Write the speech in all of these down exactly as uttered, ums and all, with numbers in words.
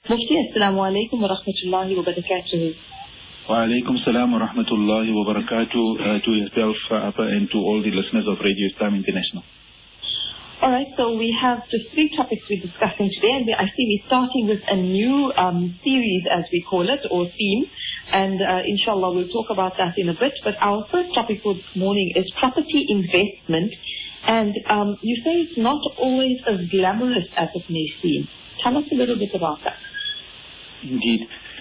Mufti, Assalamu alaikum wa rahmatullahi wa barakatuh. Wa alaikum salam wa rahmatullahi wa barakatuh uh, to yourself, uh, and to all the listeners of Radio Islam International. All right, so we have just three topics we're discussing today, and I see we're starting with a new um, series, as we call it, or theme, and uh, inshallah we'll talk about that in a bit. But our first topic for this morning is property investment, and um, you say it's not always as glamorous as it may seem. Tell us a little bit about that. Indeed.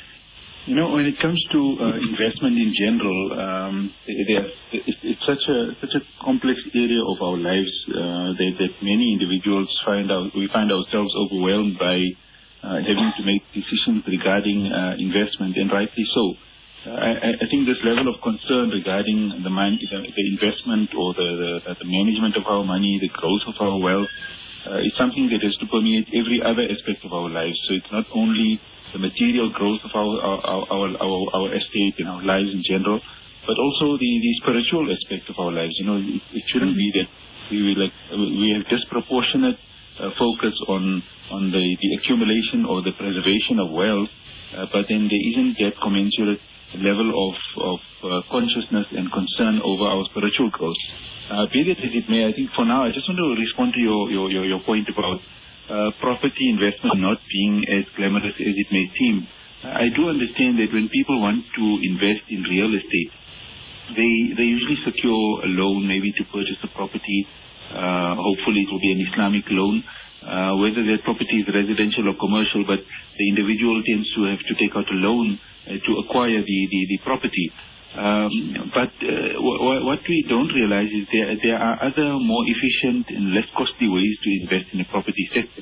You know, when it comes to uh, investment in general, um, there, it's, it's such a such a complex area of our lives uh, that, that many individuals find out we find ourselves overwhelmed by uh, having to make decisions regarding uh, investment, and rightly so. Uh, I, I think this level of concern regarding the, man, the, the investment or the, the, the management of our money, the growth of our wealth, uh, is something that has to permeate every other aspect of our lives. So it's not only the material growth of our our, our our our estate and our lives in general, but also the, the spiritual aspect of our lives. You know, it, it shouldn't be that we like we have disproportionate uh, focus on on the, the accumulation or the preservation of wealth, uh, but then there isn't that commensurate level of of uh, consciousness and concern over our spiritual growth. Uh, be that as it may, I think for now I just want to respond to your your your, your point about Uh, property investment not being as glamorous as it may seem. Uh, I do understand that when people want to invest in real estate, they they usually secure a loan maybe to purchase a property. Uh, hopefully it will be an Islamic loan, uh, whether that property is residential or commercial, but the individual tends to have to take out a loan uh, to acquire the, the, the property. Um, but uh, w- what we don't realize is there there are other more efficient and less costly ways to invest in the property sector.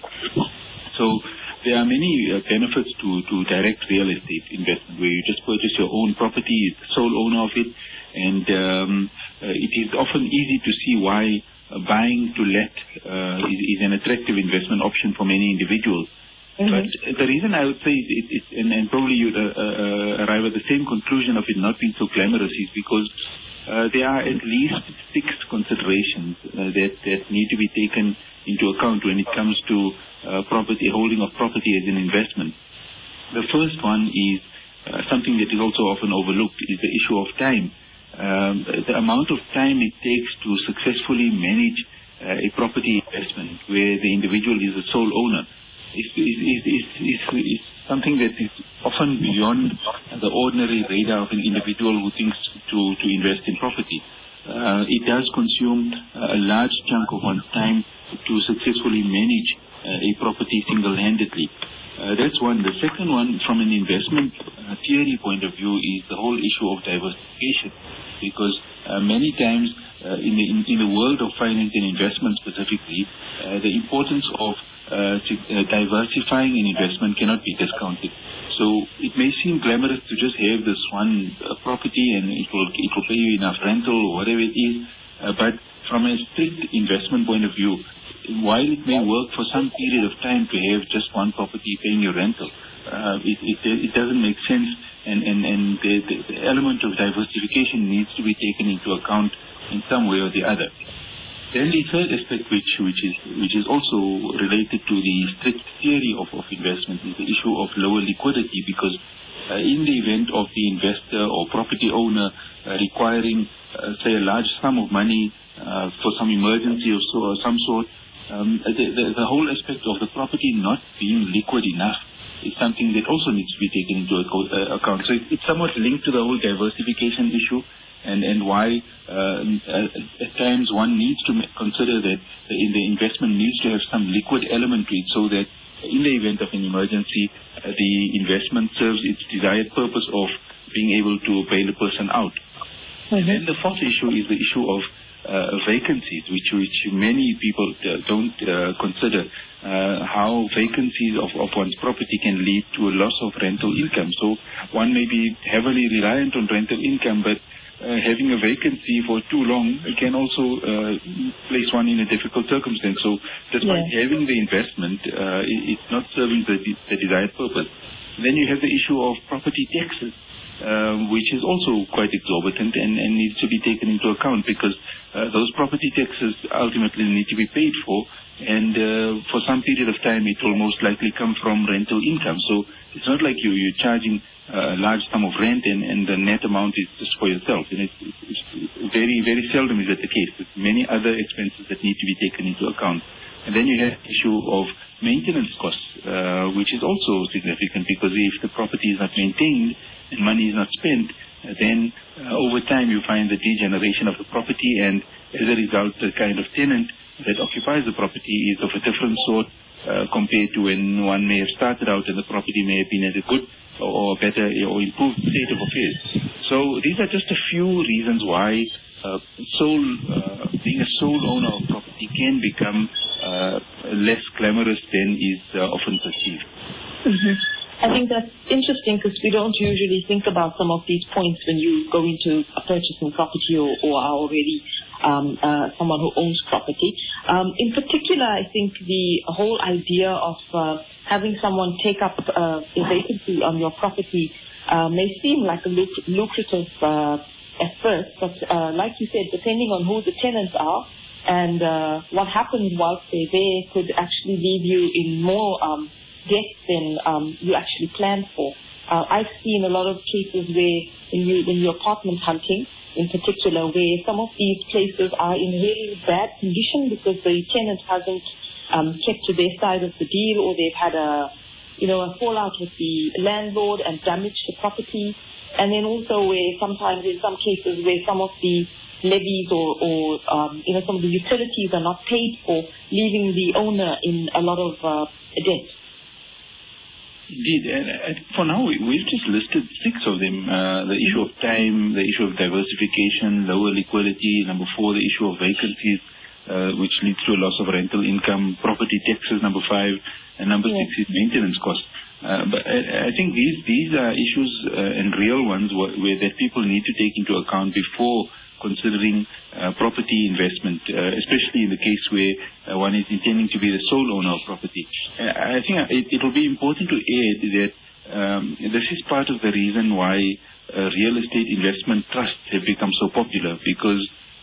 So there are many uh, benefits to, to direct real estate investment, where you just purchase your own property, you're the sole owner of it, and um, uh, it is often easy to see why uh, buying to let uh, is, is an attractive investment option for many individuals. Mm-hmm. But the reason I would say it, it, it and, and probably you'd uh, uh, arrive at the same conclusion of it not being so glamorous is because uh, there are at least six considerations uh, that, that need to be taken into account when it comes to uh, property, holding of property as an investment. The first one is uh, something that is also often overlooked, is the issue of time. Um, the amount of time it takes to successfully manage uh, a property investment where the individual is the sole owner Is, is, is, is, is, is something that is often beyond the ordinary radar of an individual who thinks to, to invest in property. Uh, it does consume a large chunk of one's time to successfully manage uh, a property single-handedly. Uh, that's one. The second one, from an investment uh, theory point of view, is the whole issue of diversification. Because uh, many times uh, in, the, in, in the world of finance and investment specifically, uh, the importance of Uh, to, uh, diversifying an investment cannot be discounted. So it may seem glamorous to just have this one uh, property and it will it will pay you enough rental or whatever it is, uh, but from a strict investment point of view, while it may work for some period of time to have just one property paying your rental, uh, it, it it doesn't make sense, and and and the, the, the element of diversification needs to be taken into account in some way or the other. Then the third aspect, which which is which is also related to the strict theory of, of investment, is the issue of lower liquidity, because uh, in the event of the investor or property owner uh, requiring, uh, say, a large sum of money uh, for some emergency of so, or some sort, um, the, the, the whole aspect of the property not being liquid enough is something that also needs to be taken into account. So it, it's somewhat linked to the whole diversification issue. And, and why uh, at times one needs to consider that the, the investment needs to have some liquid element to it, so that in the event of an emergency, uh, the investment serves its desired purpose of being able to bail a person out. Mm-hmm. And then the fourth issue is the issue of uh, vacancies, which which many people uh, don't uh, consider. Uh, how vacancies of, of one's property can lead to a loss of rental income. So one may be heavily reliant on rental income, but Uh, having a vacancy for too long it can also uh, place one in a difficult circumstance. So despite yeah. having the investment, uh, it, it's not serving the, the desired purpose. Then you have the issue of property taxes. um, which is also quite exorbitant and, and needs to be taken into account, because uh, those property taxes ultimately need to be paid for, and uh, for some period of time it will most likely come from rental income. So it's not like you, you're charging a large sum of rent and, and the net amount is just for yourself. And it's, it's, it's very, very seldom is that the case. There's many other expenses that need to be taken into account. And then you have the issue of maintenance costs, uh, which is also significant, because if the property is not maintained and money is not spent, uh, then uh, over time you find the degeneration of the property, and as a result the kind of tenant that occupies the property is of a different sort uh, compared to when one may have started out and the property may have been at a good or better or improved state of affairs. So these are just a few reasons why uh, sole, uh, being a sole owner of property can become uh, less glamorous than is uh, often perceived. Mm-hmm. I think that's interesting, because we don't usually think about some of these points when you go into a purchasing property or, or are already um, uh, someone who owns property. Um, in particular, I think the whole idea of uh, having someone take up uh, a vacancy on your property uh, may seem like a luc- lucrative uh, at first, but uh, like you said, depending on who the tenants are and uh, what happens whilst they're there, could actually leave you in more um, debt than um, you actually planned for. Uh, I've seen a lot of cases where when, you, when you're apartment hunting, in particular, where some of these places are in really bad condition because the tenant hasn't um, kept to their side of the deal, or they've had a, you know, a fallout with the landlord and damaged the property. And then also where sometimes, in some cases, where some of the levies or, or um, you know, some of the utilities are not paid for, leaving the owner in a lot of uh, debt. Indeed, and uh, for now we, we've just listed six of them. Uh, the issue of time, the issue of diversification, lower liquidity, number four, the issue of vacancies, uh, which leads to a loss of rental income, property taxes, number five, and number yeah. six is maintenance costs. Uh, but I, I think these these are issues uh, and real ones where, where that people need to take into account before considering uh, property investment, uh, especially in the case where uh, one is intending to be the sole owner of property. Uh, I think it, it will be important to add that um, this is part of the reason why uh, real estate investment trusts have become so popular, because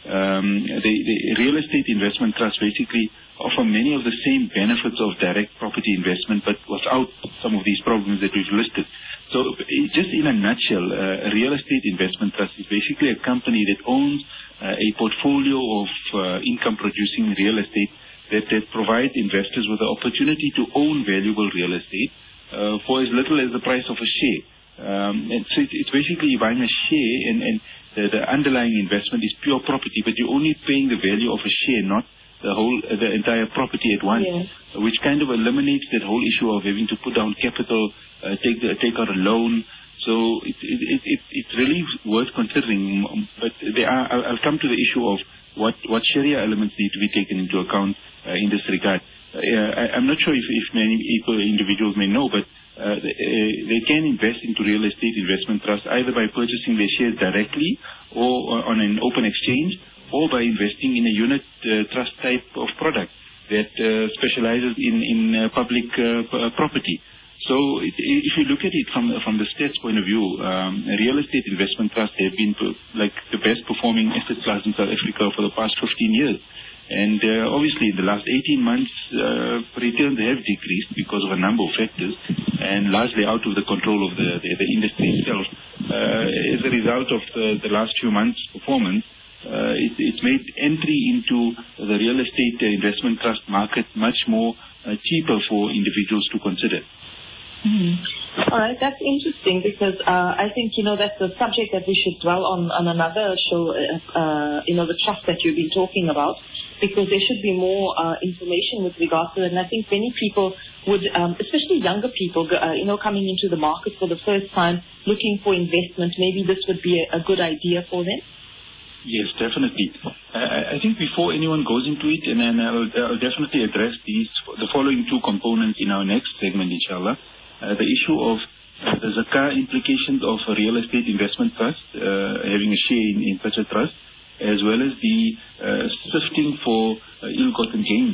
um, the, the real estate investment trusts basically offer many of the same benefits of direct property investment, but without some of these problems that we've listed. So just in a nutshell, uh, a real estate investment trust is basically a company that owns uh, a portfolio of uh, income-producing real estate that, that provides investors with the opportunity to own valuable real estate uh, for as little as the price of a share. Um, and so it, it's basically buying a share, and, and the, the underlying investment is pure property, but you're only paying the value of a share, not the whole, uh, the entire property at once, yeah. which kind of eliminates that whole issue of having to put down capital, uh, take the, take out a loan. So it, it, it, it, it's really worth considering. But there are, I'll, I'll come to the issue of what, what Sharia elements need to be taken into account uh, in this regard. Uh, I, I'm not sure if, if many people, individuals may know, but uh, they, uh, they can invest into real estate investment trusts either by purchasing their shares directly or on an open exchange, or by investing in a unit uh, trust type of product that uh, specializes in, in uh, public uh, p- property. So it, if you look at it from from the stats point of view, um, real estate investment trusts have been uh, like the best performing asset class in South Africa for the past fifteen years. And uh, obviously in the last eighteen months, uh, returns have decreased because of a number of factors, and largely out of the control of the, the, the industry itself. Uh, as a result of the, the last few months' performance, Uh, it, it's made entry into the real estate uh, investment trust market much more uh, cheaper for individuals to consider. Mm-hmm. All right, that's interesting, because uh, I think, you know, that's a subject that we should dwell on on another show, uh, uh, you know, the trust that you've been talking about, because there should be more uh, information with regards to it. And I think many people would, um, especially younger people, uh, you know, coming into the market for the first time, looking for investment, maybe this would be a, a good idea for them. Yes, definitely. Uh, I think before anyone goes into it, and then I'll, I'll definitely address these, the following two components in our next segment, inshallah. Uh, the issue of uh, the zakah implications of a real estate investment trust, uh, having a share in, in such a trust, as well as the uh, sifting for uh, ill-gotten gains. Uh,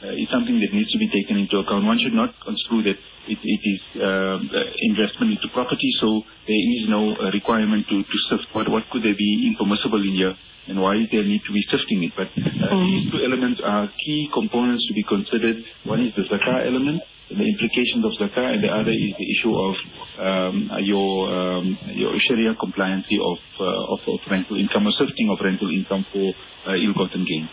uh, is something that needs to be taken into account. One should not construe that it, it is uh, investment into property, so there is no uh, requirement to, to sift. What, what could there be impermissible in here, and why is there need to be sifting it? But uh, mm. these two elements are key components to be considered. One is the zakah element, the implications of zakah, and the other is the issue of um, your um, your Sharia compliancy of, uh, of of rental income, or sifting of rental income for uh, ill-gotten gain.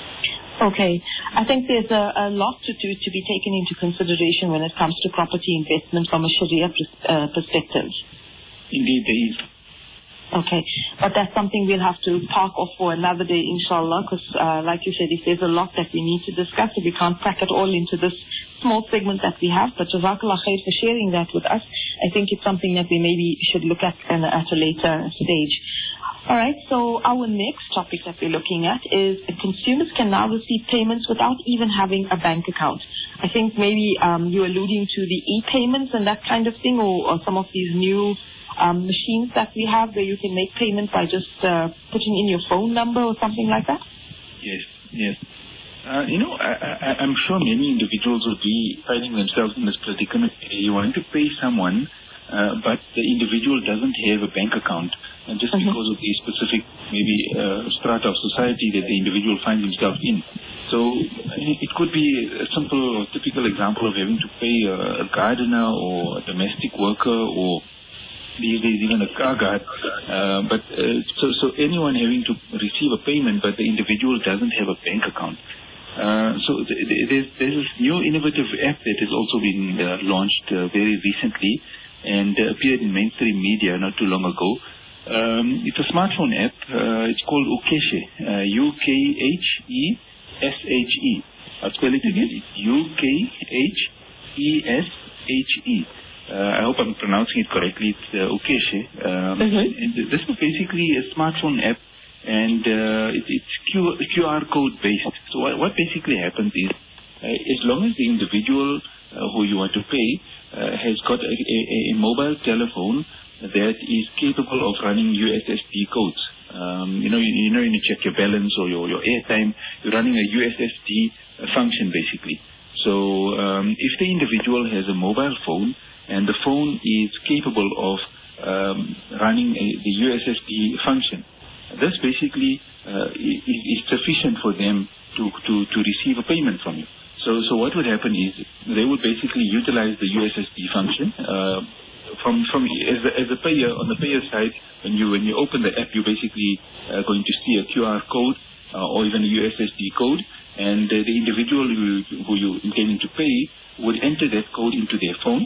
Okay. I think there's a, a lot to, to, to be taken into consideration when it comes to property investment from a Sharia pers- uh, perspective. Indeed, there is. Okay. But that's something we'll have to park off for another day, inshallah, because uh, like you said, if there's a lot that we need to discuss, we can't pack it all into this small segment that we have. But Jazakallah khair for sharing that with us. I think it's something that we maybe should look at uh, at a later stage. All right, so our next topic that we're looking at is consumers can now receive payments without even having a bank account. I think maybe um, you're alluding to the e-payments and that kind of thing, or, or some of these new um, machines that we have where you can make payment by just uh, putting in your phone number or something like that? Yes, yes. Uh, you know, I, I, I'm sure many individuals will be finding themselves in this predicament. You want to pay someone, uh, but the individual doesn't have a bank account. And just mm-hmm. because of the specific, maybe, uh, strata of society that the individual finds himself in. So it could be a simple or typical example of having to pay a, a gardener or a domestic worker, or these days even a car guard. Uh, but uh, so, so anyone having to receive a payment, but the individual doesn't have a bank account. Uh, so th- th- there's, there's this new innovative app that has also been uh, launched uh, very recently and uh, appeared in mainstream media not too long ago. Um, it's a smartphone app. Uh, it's called Ukeshe, uh, U K H E S H E. I'll spell it again. It's U K H E S H E. Uh, I hope I'm pronouncing it correctly. It's uh, Ukeshe. Um, mm-hmm. And this is basically a smartphone app, and uh, it, it's Q, Q R code based. So what, what basically happens is, uh, as long as the individual uh, who you want to pay uh, has got a, a, a mobile telephone that is capable of running U S S D codes. Um, you know, you, you know, when you check your balance or your, your airtime, you're running a U S S D function basically. So um, if the individual has a mobile phone and the phone is capable of um, running a, the U S S D function, this basically uh, is, is sufficient for them to, to, to receive a payment from you. So, so what would happen is they would basically utilize the U S S D function. Uh, From from as a, as a payer, on the payer side, when you when you open the app, you're basically uh, going to see a Q R code uh, or even a U S S D code, and uh, the individual who, who you're intending to pay would enter that code into their phone,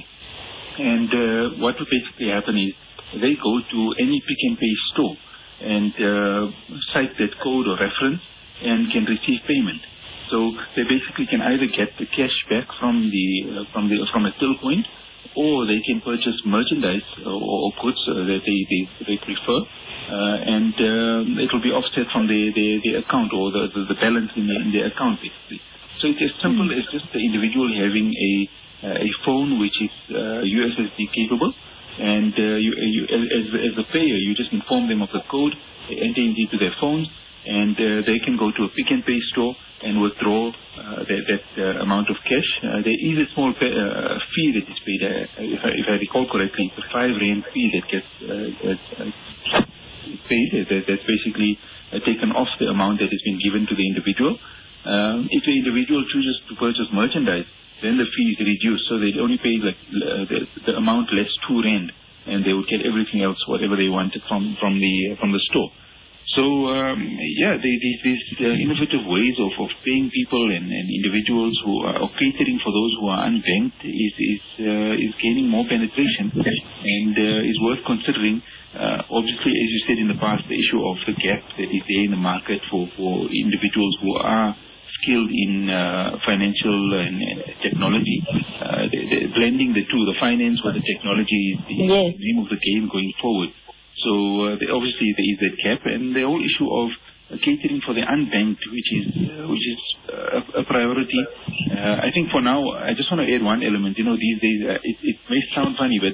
and uh, what would basically happen is they go to any Pick n Pay store and uh, cite that code or reference and can receive payment. So they basically can either get the cash back from the uh, from the from a till point, or they can purchase merchandise or, or goods uh, that they, they, they prefer, uh, and um, it will be offset from the, the, the account or the, the, the balance in, the, in their account, basically. So it's as simple mm-hmm. as just the individual having a uh, a phone which is uh, U S S D capable, and uh, you, you, as, as a payer, you just inform them of the code, they enter it into their phones, and uh, they can go to a Pick n Pay store and withdraw uh, that, that uh, amount of cash. Uh, there is a small pay, uh, fee that is paid. Uh, if, I, if I recall correctly, it's a five rand fee that gets uh, uh, paid. That, that's basically uh, taken off the amount that has been given to the individual. Um, if the individual chooses to purchase merchandise, then the fee is reduced. So they only pay like uh, the, the amount less two rand, and they would get everything else, whatever they wanted from from the from the store. So, um, yeah, they, they, these uh, innovative ways of, of paying people and, and individuals who are or catering for those who are unbanked is is, uh, is gaining more penetration and uh, is worth considering. Uh, obviously, as you said in the past, the issue of the gap that is there in the market for, for individuals who are skilled in uh, financial and, and technology, uh, they, they're blending the two, the finance with the technology is the yes. name of the game going forward. So uh, they, obviously there is that gap, and the whole issue of uh, catering for the unbanked, which is uh, which is uh, a, a priority. Uh, I think for now, I just want to add one element. You know, these days uh, it, it may sound funny, but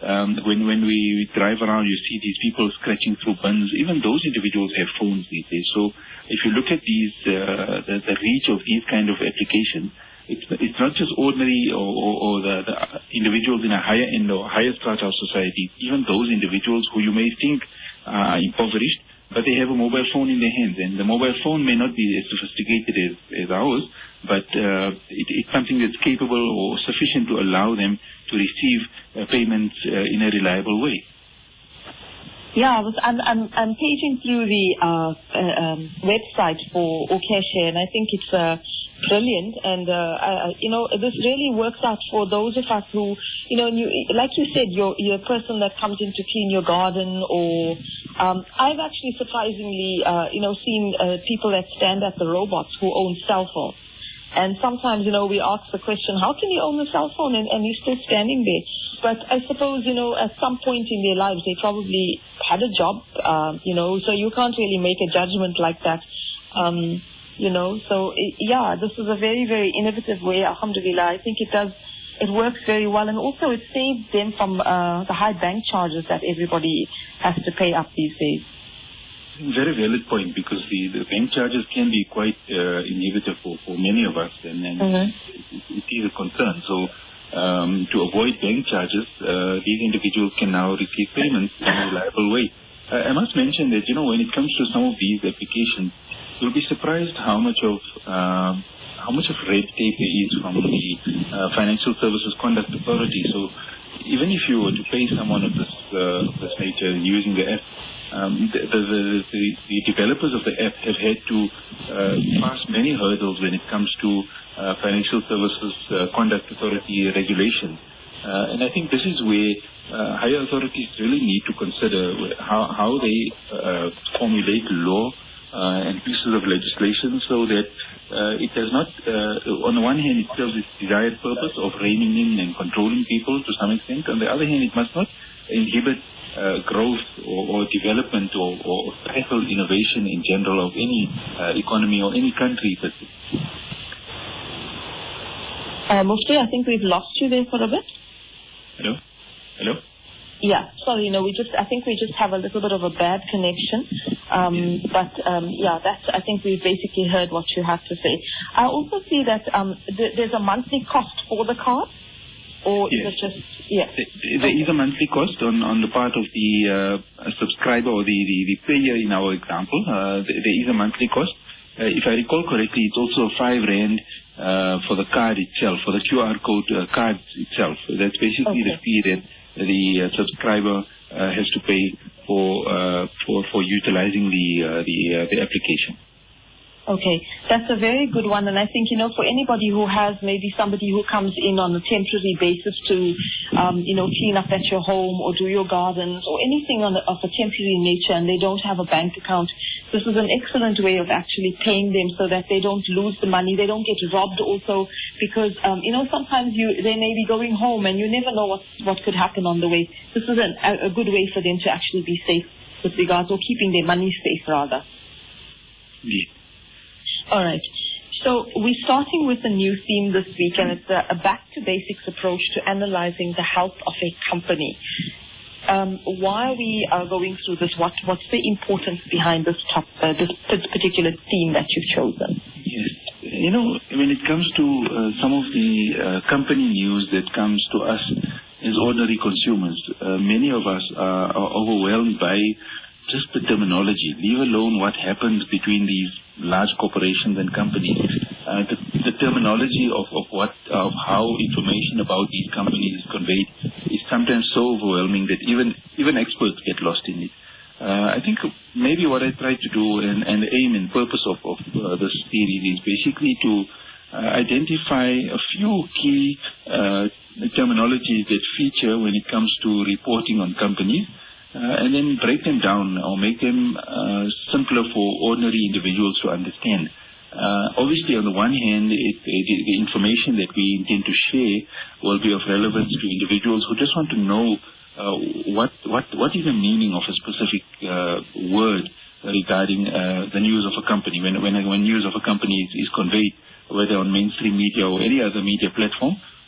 Um, when when we drive around, you see these people scratching through bins. Even those individuals have phones these days. So if you look at these, uh, the, the reach of these kind of applications, it's it's not just ordinary or, or, or the, the individuals in a higher end or higher strata of society. Even those individuals who you may think are impoverished, but they have a mobile phone in their hands, and the mobile phone may not be as sophisticated as, as ours, but uh, it, it's something that's capable or sufficient to allow them to receive uh, payments uh, in a reliable way. Yeah, I was, I'm, I'm, I'm paging through the uh, uh, um, website for Okeshe, and I think it's uh, brilliant. And, uh, I, you know, this really works out for those of us who, you know, you, like you said, you're, you're a person that comes in to clean your garden, or um, I've actually surprisingly, uh, you know, seen uh, people that stand at the robots who own cell phones. And sometimes, you know, we ask the question, how can you own a cell phone and, and you're still standing there? But I suppose, you know, at some point in their lives, they probably had a job, uh, you know, so you can't really make a judgment like that, um, you know. So, it, yeah, this is a very, very innovative way, alhamdulillah. I think it does, it works very well. And also it saves them from uh, the high bank charges that everybody has to pay up these days. Very valid point, because the, the bank charges can be quite uh, inhibitive for, for many of us, and, and mm-hmm. it, it is a concern. So um, to avoid bank charges, uh, these individuals can now receive payments in a reliable way. Uh, I must mention that, you know, when it comes to some of these applications, you'll be surprised how much of uh, how much of red tape there is from the uh, Financial Services Conduct Authority. So even if you were to pay someone of this, uh, of this nature using the app, Um, the, the, the, the developers of the app have had to uh, pass many hurdles when it comes to uh, Financial Services uh, Conduct Authority regulations. Uh, and I think this is where uh, higher authorities really need to consider how, how they uh, formulate law uh, and pieces of legislation, so that uh, it does not, uh, on the one hand, it serves its desired purpose of reining in and controlling people to some extent. On the other hand, it must not inhibit Uh, growth or, or development or, or stifle innovation in general of any uh, economy or any country. Uh, Mufti, I think we've lost you there for a bit. Hello? Hello? Yeah, sorry, you know, we just, I think we just have a little bit of a bad connection. Um, yes. But, um, yeah, that's, I think we've basically heard what you have to say. I also see that um, th- there's a monthly cost for the card. Or yes. is it just, yeah. There is a monthly cost on, on the part of the uh, subscriber or the, the, the payer in our example. Uh, there is a monthly cost. Uh, if I recall correctly, it's also five rand uh, for the card itself, for the Q R code uh, card itself. So that's basically okay. the fee that the uh, subscriber uh, has to pay for uh, for for utilizing the uh, the uh, the application. Okay, that's a very good one, and I think, you know, for anybody who has maybe somebody who comes in on a temporary basis to, um, you know, clean up at your home or do your gardens or anything on a, of a temporary nature, and they don't have a bank account, this is an excellent way of actually paying them so that they don't lose the money, they don't get robbed also, because, um, you know, sometimes you they may be going home and you never know what, what could happen on the way. This is an, a, a good way for them to actually be safe with regards, or keeping their money safe, rather. Yeah. All right. So we're starting with a new theme this week, and it's a, a back-to-basics approach to analyzing the health of a company. Um, why we are going through this, what, what's the importance behind this, top, uh, this particular theme that you've chosen? Yes. You know, when it comes to uh, some of the uh, company news that comes to us as ordinary consumers, uh, many of us are, are overwhelmed by just the terminology, leave alone what happens between these large corporations and companies. Uh, the, the terminology of, of what, of how information about these companies is conveyed is sometimes so overwhelming that even, even experts get lost in it. Uh, I think maybe what I try to do and, and the aim and purpose of, of uh, this series is basically to uh, identify a few key uh, terminologies that feature when it comes to reporting on companies. Uh, and then break them down or make them uh, simpler for ordinary individuals to understand. Uh, obviously, on the one hand, it, it, the information that we intend to share will be of relevance to individuals who just want to know uh, what, what, what is the meaning of a specific uh, word regarding uh, the news of a company. When, when, when news of a company is, is conveyed, whether on mainstream media or any other media platform,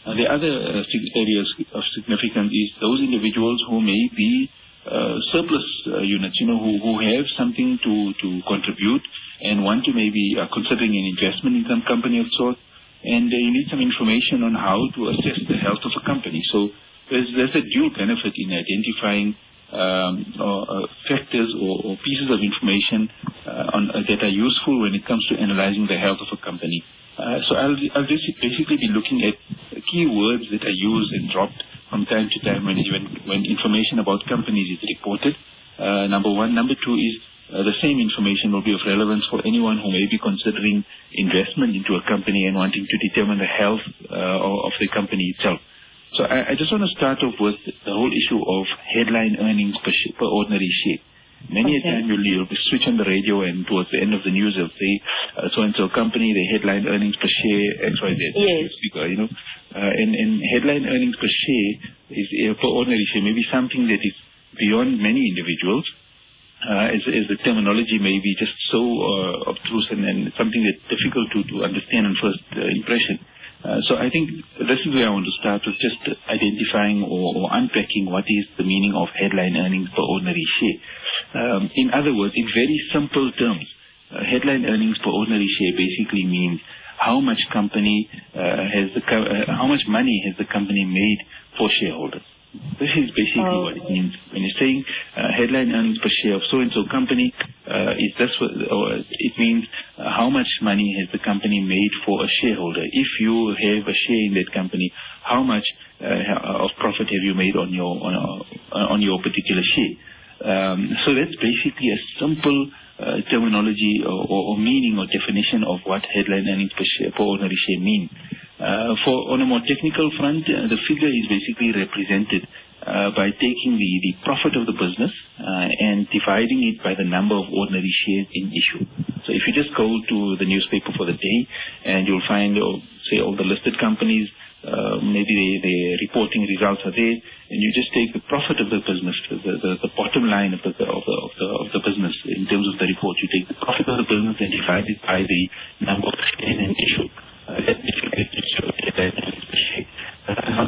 Uh, the other uh, areas of significance is those individuals who may be uh, surplus uh, units, you know, who, who have something to, to contribute and want to maybe uh, considering an investment in some company of sorts, and uh, you need some information on how to assess the health of a company. So there's, there's a dual benefit in identifying um, or, uh, factors or, or pieces of information uh, on, uh, that are useful when it comes to analyzing the health of a company. Uh, so I'll, I'll just basically be looking at key words that are used and dropped from time to time when, when, when information about companies is reported. Uh, number one. Number two is uh, the same information will be of relevance for anyone who may be considering investment into a company and wanting to determine the health uh, of the company itself. So I, I just want to start off with the whole issue of headline earnings per, sh- per ordinary share. Many okay. a time you'll, you'll switch on the radio and towards the end of the news they'll say uh, so-and-so company, the headline earnings per share, X Y Z. Yes. Speaker, you know, uh, and, and headline earnings per share is uh, per ordinary share, maybe something that is beyond many individuals. Uh, as, as the terminology may be just so uh, obtruse and, and something that's difficult to, to understand on first uh, impression. Uh, so I think this is where I want to start with just identifying or, or unpacking what is the meaning of headline earnings per ordinary share. Um, in other words, in very simple terms, uh, headline earnings per ordinary share basically means how much company uh, has the co- uh, how much money has the company made for shareholders. This is basically oh. what it means. When you're saying uh, headline earnings per share of so-and-so company, uh, is this what, or it means uh, how much money has the company made for a shareholder. If you have a share in that company, how much uh, of profit have you made on your on, on your particular share? Um, so that's basically a simple uh, terminology or, or, or meaning or definition of what headline earnings per share per ordinary share mean. Uh, for on a more technical front, uh, the figure is basically represented uh, by taking the, the profit of the business uh, and dividing it by the number of ordinary shares in issue. So if you just go to the newspaper for the day and you'll find, uh, say, all the listed companies, uh, maybe they, their reporting results are there, and you just take the profit of the business, the, the, the bottom line of the, of, the, of, the, of the business in terms of the report. You take the profit of the business and divide it by the number of shares in issue. Uh, that basically gives you that share. Uh,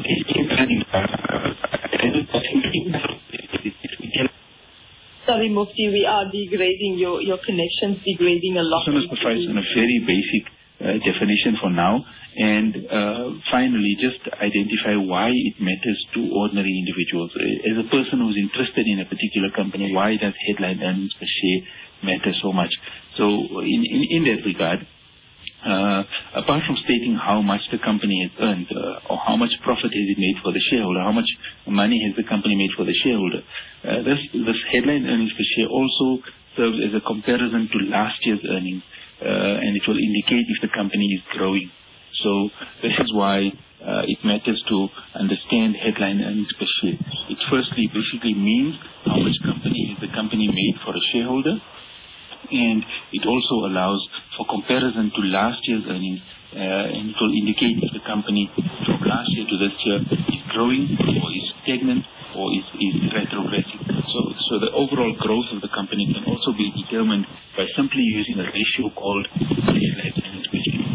Sorry, Mufti, we are degrading your, your connection's degrading a lot. I just want to suffice on a very basic uh, definition for now. And uh, finally, just identify why it matters to ordinary individuals. As a person who's interested in a particular company, why does headline earnings per share matter so much? So in, in, in that regard, Uh, apart from stating how much the company has earned uh, or how much profit has it made for the shareholder, how much money has the company made for the shareholder, uh, this, this headline earnings per share also serves as a comparison to last year's earnings, uh, and it will indicate if the company is growing. So this is why uh, it matters to understand headline earnings per share. It firstly basically means how much company has the company made for a shareholder, and it also allows for comparison to last year's earnings, uh, and it will indicate if the company from last year to this year is growing or is stagnant or is, is retrogressing. So, so the overall growth of the company can also be determined by simply using a ratio called headline earnings per share.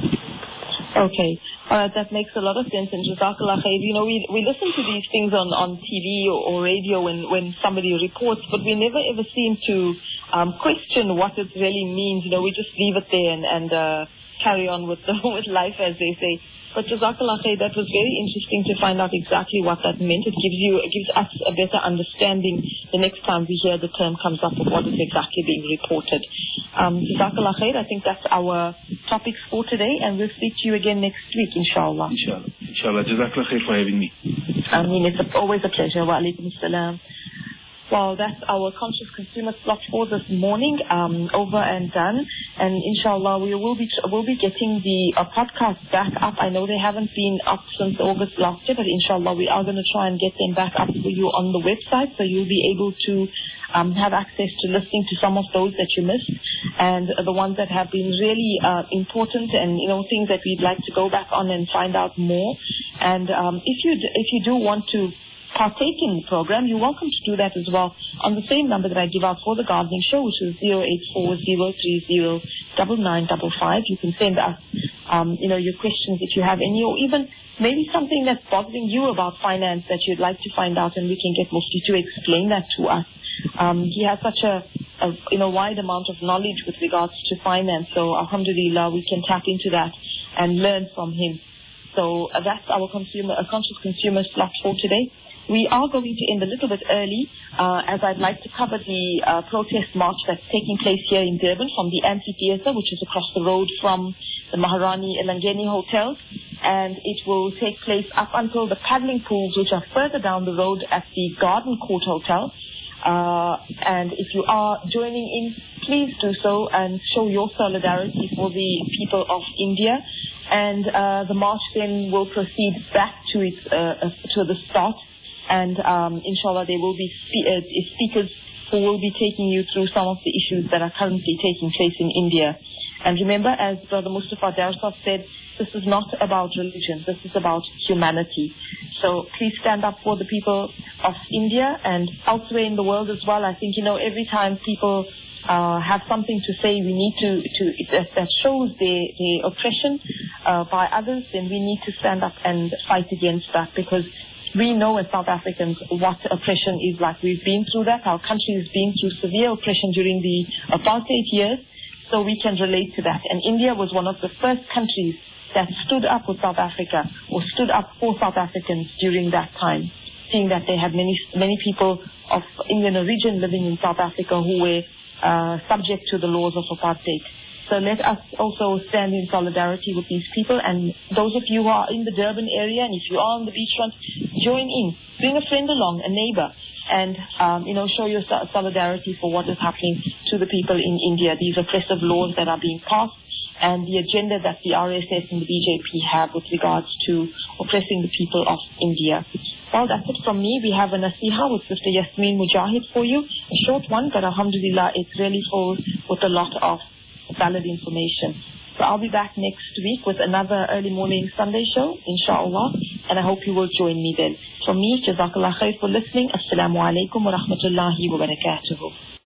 Okay. All right, that makes a lot of sense. And Jazakallah khair. You know, we, we listen to these things on, on T V or, or radio when, when somebody reports, but we never ever seem to um, question what it really means. You know, we just leave it there and, and uh, carry on with, the, with life, as they say. But Jazakallah khair, that was very interesting to find out exactly what that meant. It gives you, it gives us a better understanding the next time we hear the term comes up of what is exactly being reported. Um, Jazakallah khair, I think that's our topics for today, and we'll speak to you again next week, inshallah. Inshallah. Inshallah. Jazakallah khair for having me. I mean, it's always a pleasure. Wa alaikum assalam. Well, that's our Conscious Consumer slot for this morning, um, over and done. And inshallah, we will be will be getting the uh, podcast back up. I know they haven't been up since August last year, but inshallah, we are going to try and get them back up for you on the website, so you'll be able to um, have access to listening to some of those that you missed, and uh, the ones that have been really uh, important, and you know, things that we'd like to go back on and find out more. And um, if you d- if you do want to partake in the program, you're welcome to do that as well on the same number that I give out for the gardening show, which is zero eight four zero three zero nine nine five five. You can send us, um, you know, your questions if you have any, or even maybe something that's bothering you about finance that you'd like to find out, and we can get Mufti to explain that to us. Um, he has such a, a you know wide amount of knowledge with regards to finance, so alhamdulillah we can tap into that and learn from him. So uh, that's our consumer, a conscious consumer slot for today. We are going to end a little bit early, uh, as I'd like to cover the uh, protest march that's taking place here in Durban from the amphitheatre, which is across the road from the Maharani Elangeni Hotel, and it will take place up until the paddling pools, which are further down the road at the Garden Court Hotel. Uh, and if you are joining in, please do so and show your solidarity for the people of India. And uh, the march then will proceed back to its uh, to the start. And um, inshallah, there will be spe- uh, speakers who will be taking you through some of the issues that are currently taking place in India. And remember, as Brother Mustafa Darsov said, this is not about religion. This is about humanity. So please stand up for the people of India and elsewhere in the world as well. I think, you know, every time people uh, have something to say, we need to, to that, that shows their, their oppression uh, by others, then we need to stand up and fight against that, because we know as South Africans what oppression is like. We've been through that. Our country has been through severe oppression during the apartheid years, so we can relate to that. And India was one of the first countries that stood up with South Africa, or stood up for South Africans during that time, seeing that they had many many people of Indian origin living in South Africa who were uh, subject to the laws of apartheid. So let us also stand in solidarity with these people. And those of you who are in the Durban area, and if you are on the beachfront, join in. Bring a friend along, a neighbor, and um, you know, show your solidarity for what is happening to the people in India, these oppressive laws that are being passed, and the agenda that the R S S and the B J P have with regards to oppressing the people of India. Well, that's it from me. We have a nasiha with Sister Yasmin Mujahid for you. A short one, but alhamdulillah, it's really full with a lot of valid information. So I'll be back next week with another early morning Sunday show, inshallah, and I hope you will join me then. From me, Jazakallah khair for listening. Assalamu alaikum wa rahmatullahi wa barakatuhu.